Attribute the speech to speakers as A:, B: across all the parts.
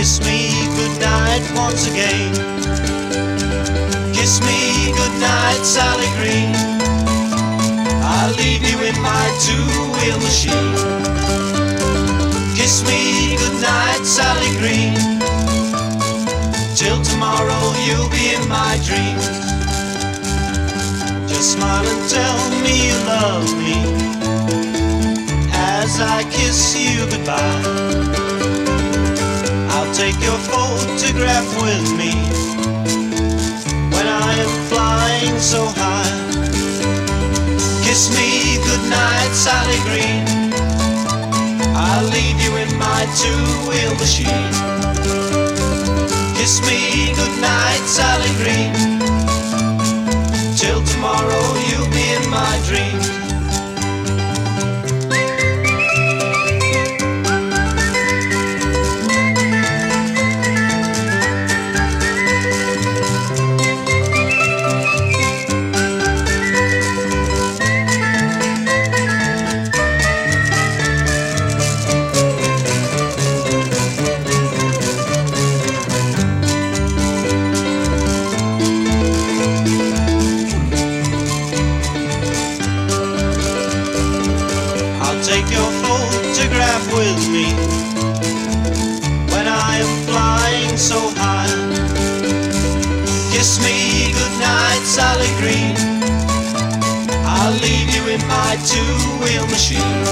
A: Kiss me goodnight once again. Kiss me goodnight, Sally Green. I'll leave you in my two-wheel machine. Kiss me goodnight, Sally Green. Till tomorrow you'll be in my dreams. Just smile and tell me you love me as I kiss you goodbye. I'll take your photograph with me when I am flying so high. Kiss me goodnight, Sally Green. I'll leave you in my two-wheel machine. Kiss me goodnight, Sally Green. Till tomorrow you'll be in my dreams. Take your photograph with me when I am flying so high. Kiss me goodnight, Sally Green. I'll leave you in my two-wheel machine.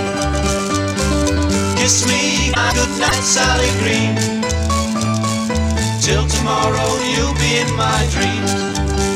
A: Kiss me goodnight, Sally Green. Till tomorrow you'll be in my dreams.